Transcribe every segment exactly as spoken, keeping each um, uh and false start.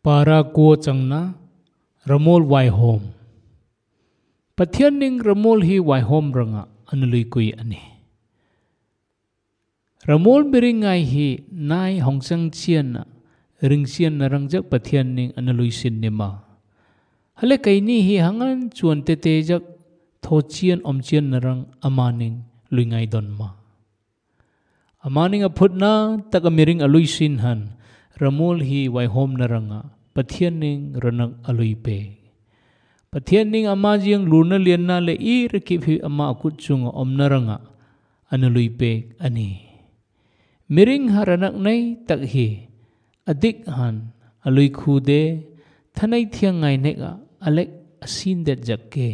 para ko changna ramol wai home pathian ning ramol hi wai home ranga anului kui ani ramol biringai hi nai hongchang chian na ringsian na rangjak pathian ning anului sin nima hale kaini hi hangan chuan te te jak tho chian om chian na rang amaning luingai don ma amaning aphutna taka miring alui sin han ramol hi wai home na ranga pathian ning ranak alui pe pathian ning ama jiang luna lian na le i rakip hi ama akut chung om na ranga anului pe ani miring haranak nai tak hi adik han alui khu de thanai thiang ngai neka alek asin det jakke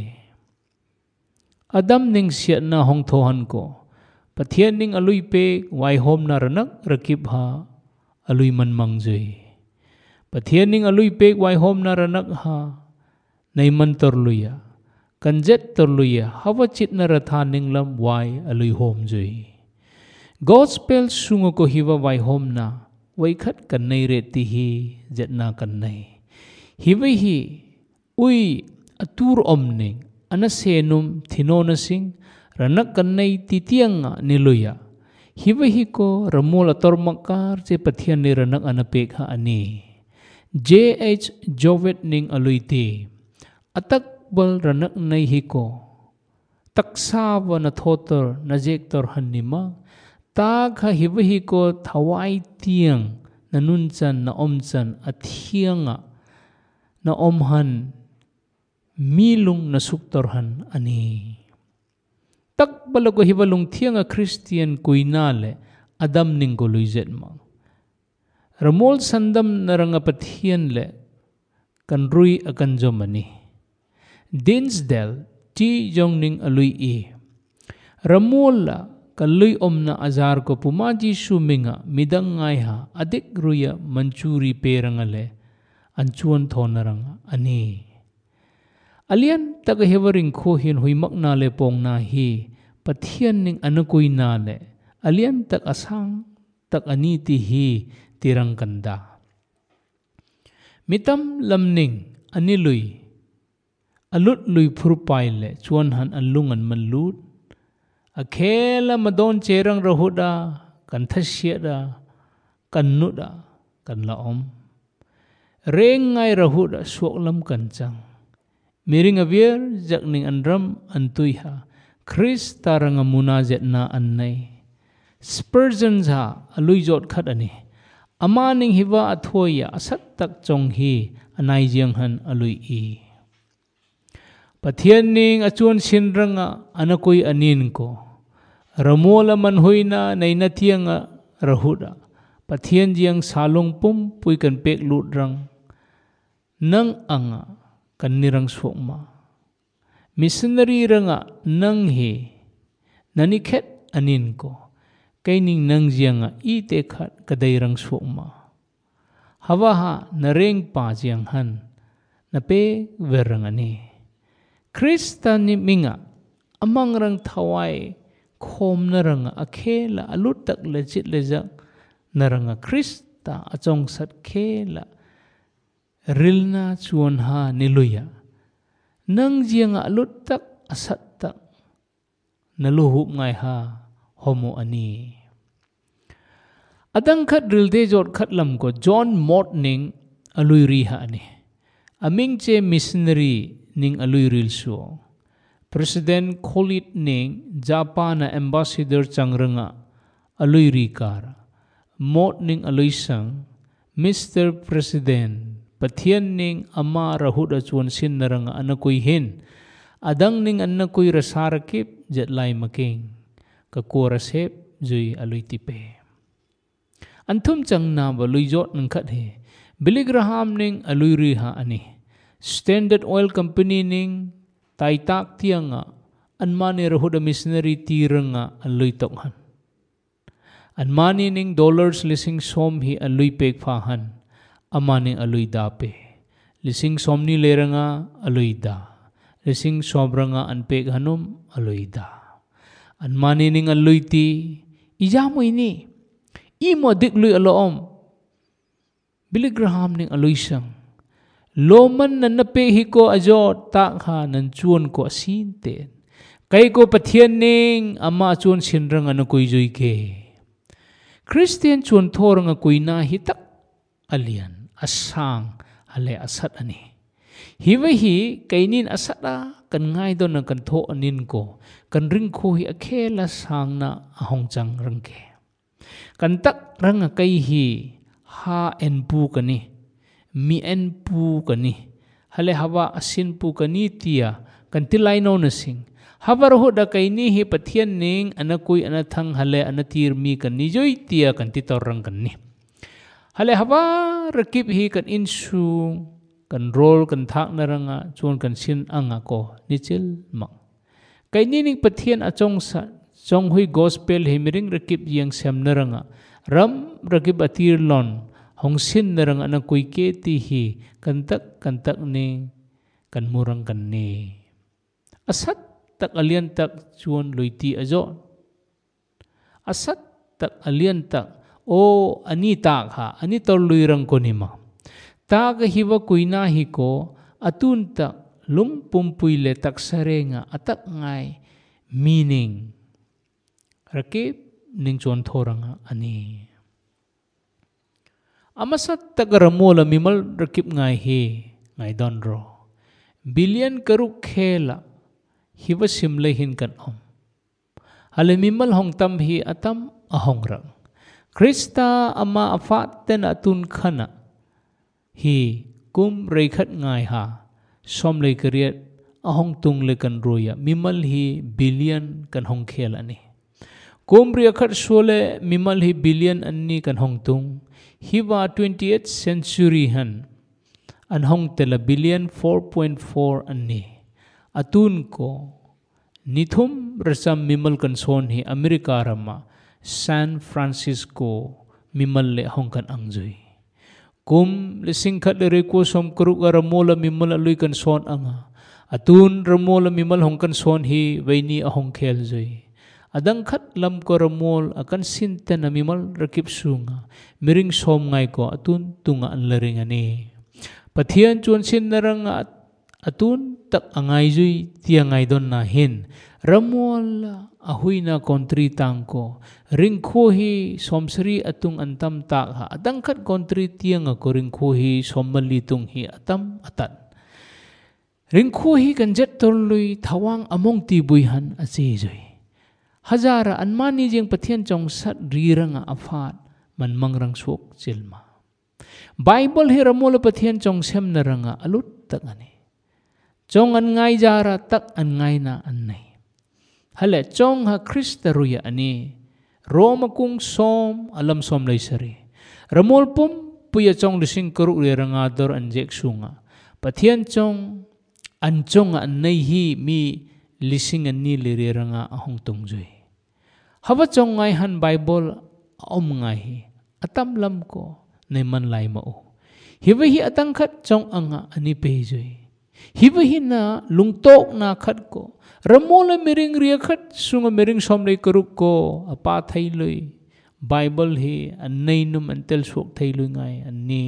adam ning siat na hong tho han ko pathian ning alui pe wai home na ranak rakip ha alui man mang jui pathian ning alui pe wai home na ranak ha nei man tor luya kanjet tor luya hawa chit na ratha ning lam wai alui home jui gospel sungo ko hiwa wai home na wai khat kan nei re ti hi jet na kan nei hiwi hi ui atur om ning ana senum thinona sing ranak kan nei ti tianga niluya hiwi hi ko ramol ator makar che pathian ni ranak anapek ha ani jh jovet ning alui ti atak bal ranak nei hi ko taksa wa na thotor na jek tor hanima ta kha hiwi hi ko thawai tiang na nun chan na om chan athianga na om han milung na suktor han ani tak bala ko hibalung thianga Christian kuina le adam ning ko luizet ma ramol sandam naranga pathian le kan rui akan jomani Dinsdale ti jong ning alui e ramol la kalui omna azar ko pumaji suminga midang ngai ha adik ruya manchuri perangale anchuan thonaranga ani alian tak hewaring kho hin huimak na le pong na hi pathian ning anukui na le alian tak asang tak ani ti hi tirang kanda mitam lamning anilui alut lui phurpai le chuan han alungan manlut akhela madon cherang rahuda kan thasiada kan nuda kan laom rengai rahuda suoklam kan chang miring avier jakning andram antuiha Chris taranga munazet na annai Spurgeon ha alui jot khat ani amaning hiwa athoya asat tak chong hi anai jiang han alui i pathian ning achuan sinranga anakoi anin ko ramola man huina neina thianga rahuda pathian jiang salung pum puikan pek lutrang nang anga kan nirang suokma missionary ranga nang hi nanikhet anin ko kaining nang jianga i te khat kadai rang suokma hawa ha nareng pa jiang han na pe verang ani Kristan ni minga amang rang thawai khom na ranga akhela alut tak lejit lejak na ranga Krista achong sat khela rilna chuan ha niluya nang jianga alut tak asat tak naluhup ngai ha homo ani adang khat rilde jot khat lam ko John Mortning alui ri ha ani aming che missionary ning alui ril suo President Khalid ning Japan ambassador changranga alui ri kar mot ning alui sang Mister President pathian ning ama rahuda chuan sin naranga anakui hin adang ning annakui rasarakip jetlai making ka kora sep jui alui tipe anthum changna ba luijot nang khat he Billy Graham ning alui ri ha ani Standard Oil Company ning taitak tianga anmani rahuda missionary tiranga alui tokhan anmani ning dollars lising som hi alui pek phahan amani alui da pe lising somni leranga alui da lising sobranga anpek hanum alui da anmani ning alui ti ijamui ni imo dik lui alom Billy Graham ning alui sang loman na nape hi ko ajo tak ha nan chuan ko sin ten kai ko pathian ning ama chuan sinrang an koi jui ke Christian chuan thorang koi na hi tak alian asang ale asat ani hiwa hi kainin asata kan ngai don na kan tho anin ko kan ring kho hi akhela sang na ahong chang rang ke kan tak rang kai hi ha en pu kani mi en pu kani hale hawa asin pu kani tia kan tilai no na sing habar ho da kaini hi pathian ning anakui anathang hale anatir mi kan ni joi tia kan ti tor rang kan ni hale hawa rakip hi kan insu kan rol kan thak na ranga chuan kan sin anga ko nichil mak kaini ning pathian achong sa chong hui gospel hi miring rakip yang sem na ranga ram rakip atir lon hong sin na ranga na kui ke ti hi kan tak kan tak ni kan murang kan ni asat tak alian tak chuan loiti ajo asat tak alian tak o ani tak ha ani tor luirang ko nima ta ka hiwa kuina hi ko atun tak lung pumpui le tak sarenga atak ngai meaning rakip ning chuan thoranga ani amasat tak ramola mimal rakip ngai hi ngai don ro billion karuk khela hiwa simle hin kan om hale mimal hong tam hi atam ahong rang Krista ama afat ten atun khana hi kum reikhat ngai ha som le kriat ahong tung le kan roya mimal hi billion kan hong khel ani kum reikhat sole mimal hi billion anni kan hong tung hiwa twentieth century han an hong tela billion four point four anni atun ko nithum rasam mimal kan son hi Amerika rama San Francisco mimal le hong kan angjoi kum le singkhat le ko som kruk ramola mimal lui kan son anga atun ramola mimal hong kan son hi veini ahong khel joi adang khat lam ko ramol akan sinten na mimal rakip sunga miring som ngai ko atun tunga an lering ani pathian chuan sin naranga atun tak angai jui tiangai don na hin ramol ahuina kontri tangko ringkho hi somsri atung antam tak ha adang khat kontri tianga ko ringkho hi sommali tung hi atam atan ringkho hi kan jet torlui thawang among ti buihan achi joi hazara anmani jeng pathian chong sat riranga afat man mangrang sok chilma Bible hi ramol pathian chong sem na ranga alut tak ani chong an ngai jara tak an ngai na an nei hale chong ha Krista ruya ani Roma kung som alam som lay sari ramol pum puya chong lising kuru ri ranga dor an jek sunga pathian chong an chong an nei hi mi lising an ni li ri ranga ahong tungjui hawa chong ngai han Bible om ngai hi atam lam ko nei man lai ma o hiwa hi atang khat chong anga ani pe jui hiwa hi na lungtok na khat ko ramola miring ria khat sunga miring somlei karuk ko apa thailoi Bible hi annei num antel sok thailoi ngai anni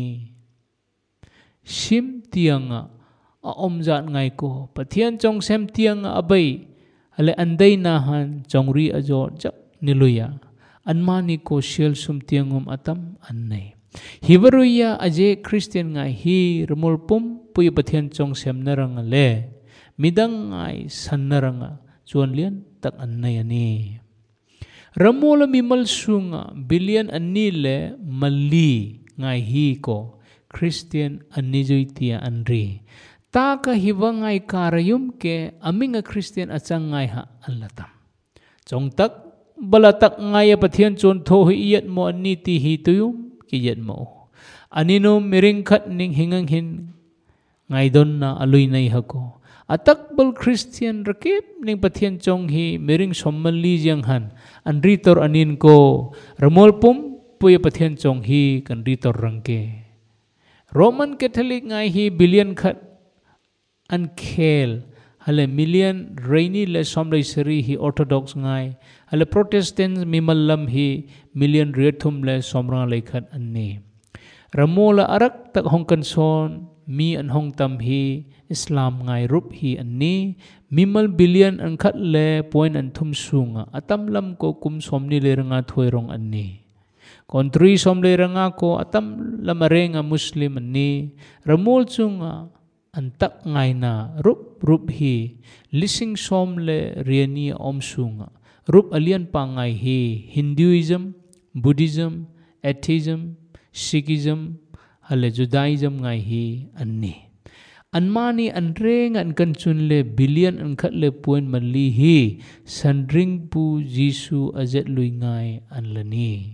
sim tianga a omjat ngai ko pathian chong sem tianga abai ale andai na han chongri ajo jak niluya anmani ko shel sum tiangum atam annei hiwaruya aje Christian ngai hi ramol pum puy pathian chong sem naranga le midang ngai san naranga chuan lian tak annai ani ramola mimal sunga billion anni le malli ngai hi ko Christian anni joitia anri ta ka hiwa ngai karayum ke aminga Christian achang ngai ha allatam chong tak balatak ngai pathian chon tho hi yat mo anni ti hi tuyum ki yat mo anino miring khat ning hingang hin ngai don na alui nei hako atak bal Christian rakip ning pathian chong hi miring sommali jang han an ritor anin ko ramol pum puya pathian chong hi kan ritor rangke Roman Catholic ngai hi billion khat an khel hale million rainy le somlai seri hi Orthodox ngai hale Protestant mimallam hi million rethum le somra le khat anni ramola arak tak hongkan son mi an hong tam hi Islam ngai rup hi an ni mimal billion an khat le point an thum sunga atam lam ko kum som ni le ranga thoi rong an ni country som le ranga ko atam lam arenga Muslim an ni ramol chunga an tak ngai na rup rup hi lising som le riani om sunga rup alian pa ngai hi Hinduism, Buddhism, Atheism, Sikhism, hale Judaism ngai hi an ni an mani an reng an kan chun le billion an khat le point man li hi san ring pu Jisu azet lui ngai an lani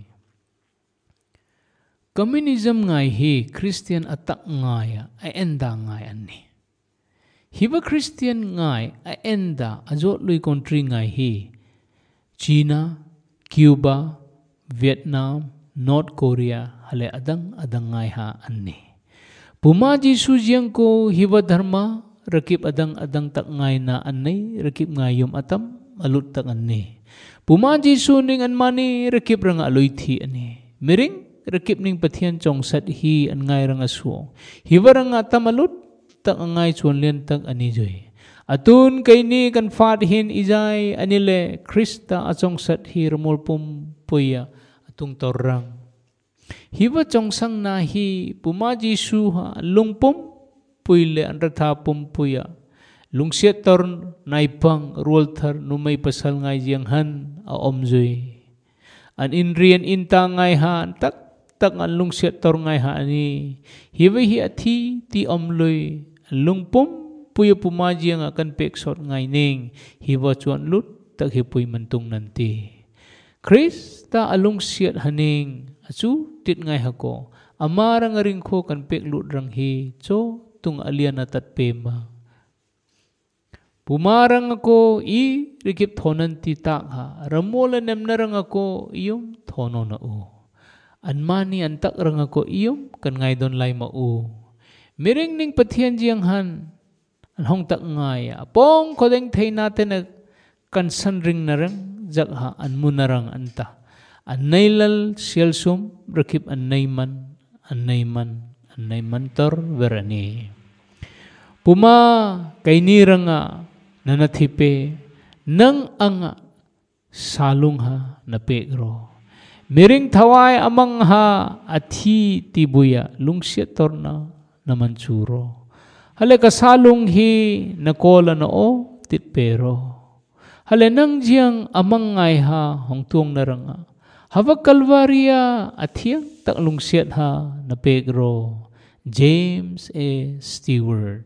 communism ngai hi Christian atak ngai a enda ngai an ni hiba Christian ngai a enda azot lui country ngai hi China, Cuba, Vietnam, North Korea hale adang adang ngai ha an ni Puma Jisu jiang ko hiwa dharma rakip adang adang tak ngai na anay rakip ngayom atam alut tak anay. Puma Jisu ning an mani rakip rang aloy thi ani. Miring rakip ning patian chong sat hi an ngai rang asuo. Hiwa rang atam alut tak ngai chuan lian tak ani joy. Atun kay ni kan fat hin izay anile Krista achong sat hi ramol pum puya atung torang. Hiwa chong sang na hi Puma Jisu ha lungpum puyle an ratha pum puya lungsiat tor naipang rualthar numay pasal ngay jiyang han a omzoy an inrian inta ngay ha tak tak an lungsiat tor ngay ha ani hiwa hi athi ti omloy lungpum puya Puma jiyang akan peksot ngay ning hiwa chuan lut tak hipuy mantung nanti Krista alungsiat haning asu tit ngay hako amarang aring ko kan peklut rang hi cho tung alian atat pema pumarang ako i rikip thonan ti tak ha ramola nemnarang ako iyom thono na o anmani antak rang ako iyom kan ngay don lay ma o miring ning pathian jiyang han an hong tak ngay apong kodeng thay natin na kan sanring narang jakha anmunarang anta Anaylal siyalsum rakip anayman, anayman, anayman tor verani. Puma kainiranga nanathipe nang anga salung ha na pegro. Miring thaway amang ha athi tibuya lungsiat tor na namansuro. Hale kasalung hi nakola na o titpero. Hale nang jiyang amang ngay ha hongtuong naranga. Hawa Kalvaria athiang tak lungsiat ha na pegro James A. Stewart.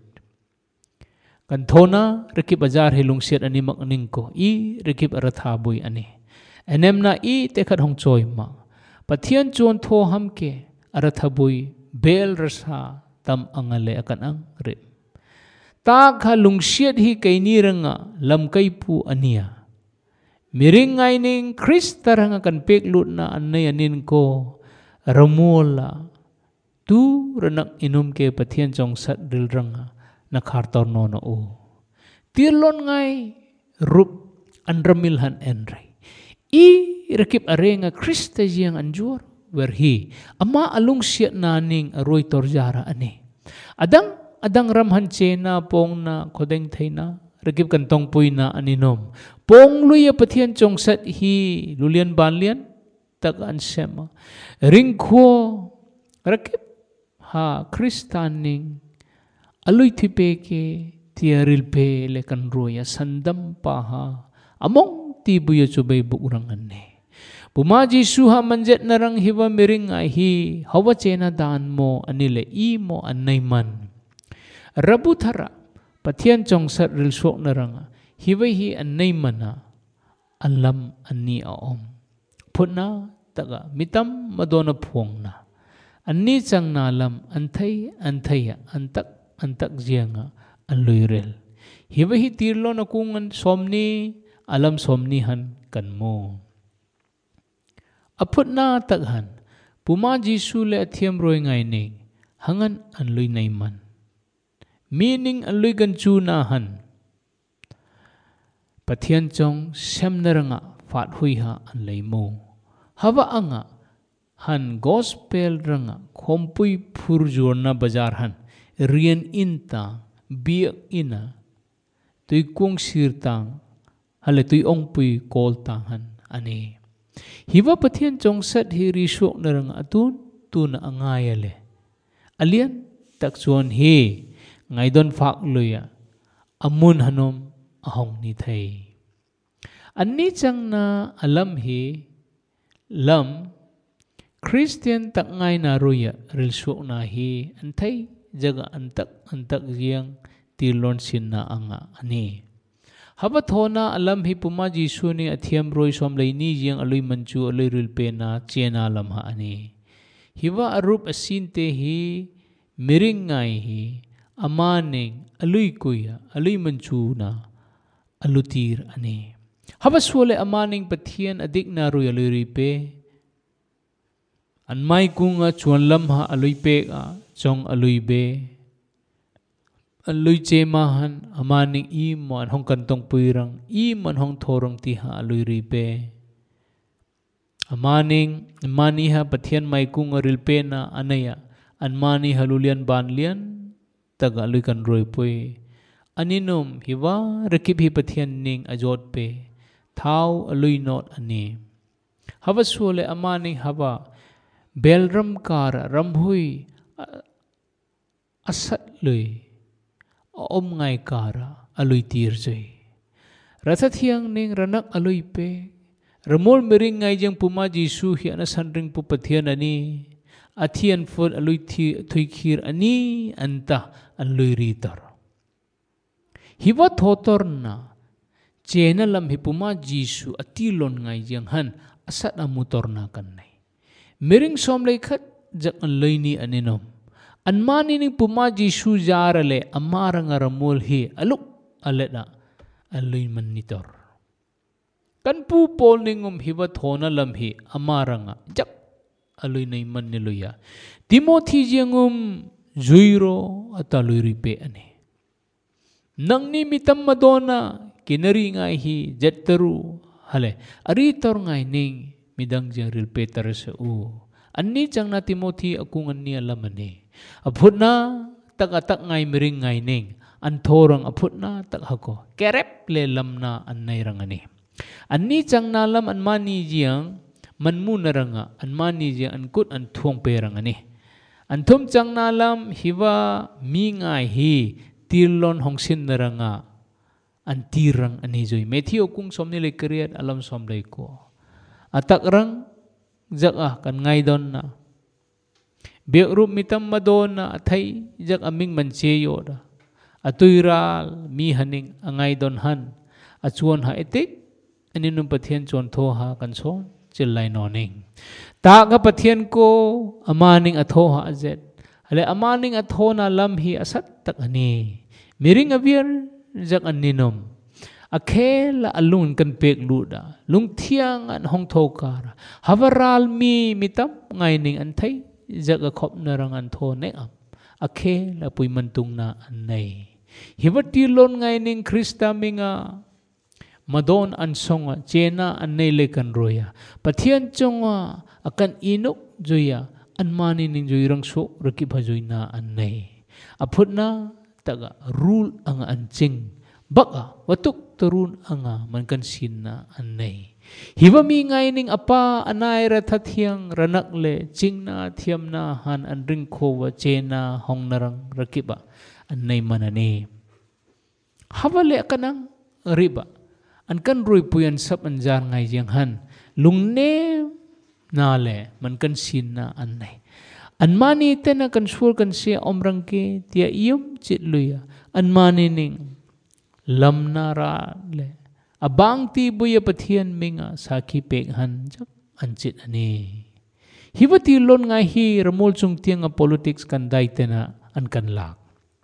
Kantona rekip ajar hi lungsiat ani makning ko i rekip arathaboy ani. Enem na i tekat hong choy ma. Pathian chuan tho hamke arathaboy bel rasa tam angale akan ang rip. Tak ha lungsiat hi kay niranga lam kay pu ania. Miring ngay ning Krista rang akan peklut na anay anin ko ramola tu ranak inum ke patian chong sat dil rang nakartor no na o. Tirlon ngay rup andramilhan enray. I rakip arenga Krista jiyang anjur werhi ama alung siya naning aroy torjara ani. Adang adang ramhan chena pong na kodeng thay na rakip kantong puy na aninom. Pong luya patian chong sat hi lulian banlian tak ansema. Ringko rakip ha kristaning aluy tipeke tiaril pe lekan roya sandam pa ha. Among tibuya chubay buurangan ni. Puma Jisu ha manjet narang hiwa miring ay hi hawa chena daan mo anile i mo anayman. Rabuthara patian chong sat rilsok narang hiway hi anay mana alam ani aom. Puna taga mitam madona puong na. Ani chang nalam antay antaya antak antak ziyanga anluyrel. Hiway hi tirlo na kung somni alam somnihan kan mo. Aput na taghan Puma Jisu le athiam roy ngay ning hangan anluy naiman. Meaning anluy ganchu nahan. Patian chong sem naranga fat hui ha an lay mo. Hawa anga han gospel ranga khompui purjur na bazar han. rian intang biak ina tui kung sir tang hale tui ong pui kol tang han ani hiwa pathian chong sat hi ri shok na rang atun tu na angai ale alian tak chuan hi ngai don fak luya amun hanom ahong ni thei anni chang na alam hi lam Christian tak ngai na ruya ril shok na hi an thei jaga antak antak giang tilon sin na anga ani haba thona alam hi puma jisu ni athiam roi som lei ni jiang alui manchu alui ril pe na chena lam ha ani hiwa arup asin te hi miring ngai hi amaning alui kuya alui manchu na alutir ani haba suale amaning pathian adik na roi alui ri pe anmai kunga chuan lam ha alui pe a chong alui be alui che mahan amaning i mon hong kan tong puirang i man hong thorong ti ha alui ri pe amaning mani ha pathian mai kunga ril pe na anaya anmani halulian ban lian taga alui kan roi pui aninum hiwa rakip hi pathian ning ajot pe thau alui not ani hava suale amaning hava belram kara ramhui asat lui om ngai kara alui tir jai ratha thiang ning ranak alui pe ramol mering ngai jeng puma jisu hi anasan ring pu pathian ani athian fod alui thi thui khir ani anta alui ri tar hiwa thotor na chena lam hi puma jisu atilon ngai jeng han asat amutor na kan nai mering som lei khat jak an leini aninom anmani ning puma jisu jarale amara ngaramol hi aluk aleda alui manitor kan pu pol ningum hiwa thona lam hi amaranga jak alui nei man niluya timothy jengum zuiro atalui ripe ani nangni mitam madona kinari ngai hi jettaru hale ari tor ngai ning midang jeng ril peter sa u anni changna timothy akung anni alamani aphutna tak atak ngai mering ngai ning an thorang aphutna tak hako kerep le lamna annai rangani anni changna lam anmani jiang manmu naranga anmani jiang an kut an thuang pe rangani anthum changna lam hiwa mi ngai hi tirlon hongsin naranga an tirang ani joi methio kung somni le kriat alam som le ko atak rang jaka kan ngai don na be rup mitam madona athai jak aming manche yoda atuiral mi haning angai don han achuan ha etik aninum pathian chon tho ha kan son chillai noning ta ga pathian ko amaning atho ha azet ale amaning atho na lam hi asat tak ani miring avier jak aninum akhel alun kan pek luda lung thiang an hong thokara havaral mi mitam ngai ning an thai jaga khop narang an tho ne am akhel apui mantung na an nei hivati lon ngai ning krista minga madon an songa chena an nei le kan roya pathian chonga akan inuk joya anmani ning joirang so raki bhajoina an nei aphutna taga rule anga an ching baka watuk turun anga man kan sinna annai hiwa mi ngai ning apa anai ra thathiang ranak le chingna thiamna han an ring khowa chena hong narang rakiba annai manani hawale kanang riba an kan roi puyan sap an jar ngai jeng han lungne na le man kan sinna annai anmani tena kan sur kan se omrang ke tia ium chit luya anmani ning lamna ra le abang ti buya pathian minga sakhi pek han jak anchit ani hiwati lon ngai hi ramol chung tiang a politics kan dai tena an kan lak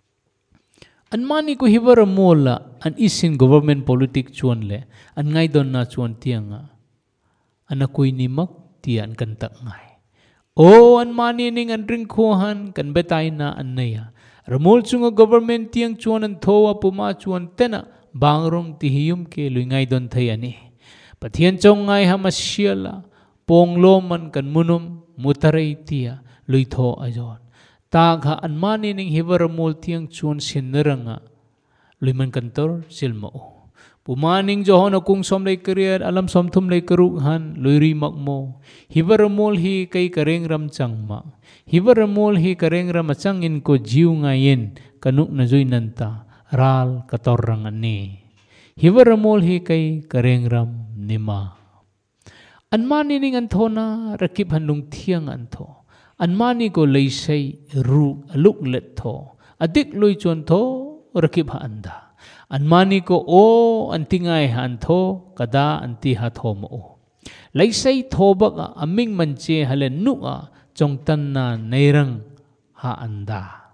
anmani ko hiwa ramol la an isin government politics chuan le an ngai don na chuan tianga anakui ni mak ti an kan tak ngai o anmani ning an ring kho han kan betai na annaya ramol chunga government tiang chuan an thowa puma chuan tena bangrong ti hiyum ke luingai don thai ani pathian chong ngai hamasiala ponglo man kan munum mutarai tia luitho ajon ta kha anmani ning hivaramol tiang chuan sinneranga luiman kantor silmo pumaning johon akung som lay career alam som thum lay karughan luiri makmo hivaramol hi kay kareng ram changma hivaramol hi kareng ram achangin ko jiu ngayen kanuk na joy nanta ral katorrang ani hivaramol hi kay kareng ram nima anmani ning anthona rakip hanlung thiang antho anmani ko leisay ru aluk let tho adik lui chuan tho rakip ha anda anmani ko o antingay han tho kada anti ha tho mo leisay thobak a aming manche halen nu a chongtan na nairang ha anda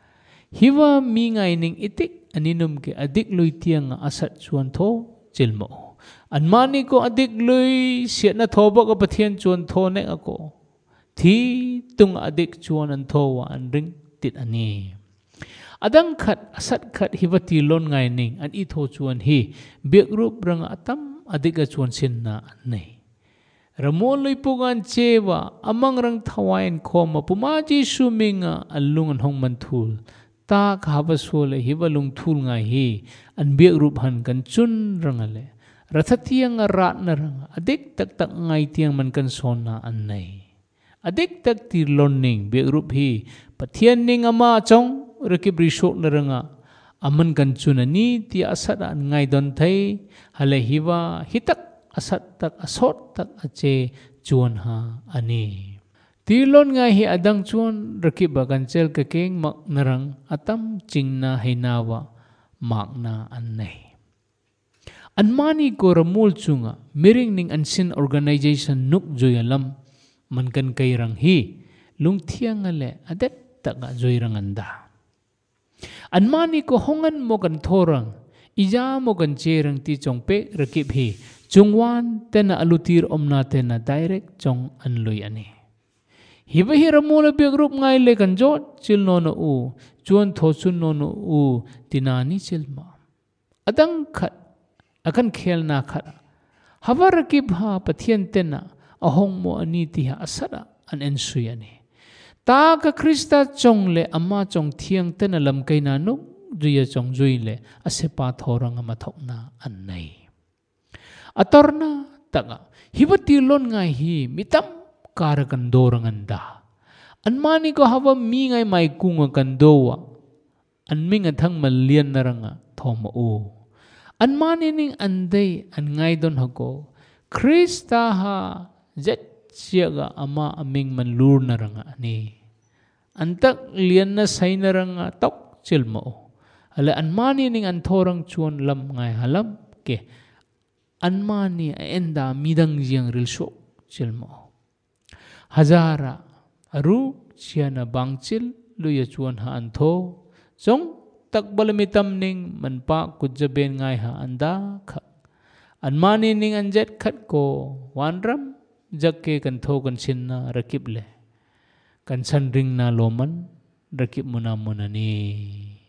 hiwa mingay ning itik aninum ke adik lui tiang asat chuan tho chilmo anmani ko adik lui siat na thobak a pathian chuan tho ne ako thi tung adik chuan an tho wa an ring tit ani adang khat asat khat hivati lon ngai ning an i tho chuan hi biak rup rang atam adik a chuan sin na nei ramol lui pugan chewa amang rang thawain khoma puma ji suminga alung an hong man thul ta khaba sole hivalung thul ngai hi an biak rup han kan chun rangale rathatiang rat na rang adik tak tak ngai tiang man kan sona an nei adik tak ti lon ning biak rup hi pathian ning ama chong rakip risok na ranga aman kan chunani ti asat an ngai don thai hale hiwa hitak asat tak asot tak ache chuan ha ani tilon ngai hi adang chuan rakip ba kan chel ka keng mak narang atam chingna heinawa makna an nei anmani ko ramul chunga miring ning ansin organization nuk joyalam man kan kairang hi lungthiang ale adet tak joyrang anda anmani ko hongan mo kan thorang ija mo kan cherang ti chongpe rakip hi chungwan tena alutir omna tena direct chong anlui ani hiba hi ramula biak rup ngai le kan jot chil no no u chuan tho chun no no u tinani chilma adang khat akan khel na khat hawa rakip ha pathian tena ahong mo ani ti ha asara an ensui ani ta ka krista chong le amma chong thiang tena lam kaina nu duya chong jui le asepa thorang ama thokna annai atorna taga hibati lon ngai hi mitam karakan dorang anda anmani ko hawa mi ngai mai kunga kan dowa anming athang malian naranga thoma o anmani ning andai an ngai don hako krista ha jet siaga ama aming manlur naranga ani antak lian na sai naranga tok chilmo ala anmani ning anthorang chuan lam ngai halam ke anmani enda midang jiang rilso chilmo hazara aru chiana bangchil luya chuan ha antho chong tak balamitam ning manpa kujjaben ngai ha anda kha anmani ning anjet khat ko wanram jakke kan tho kan sinna rakip le kan san ring na loman rakip muna munani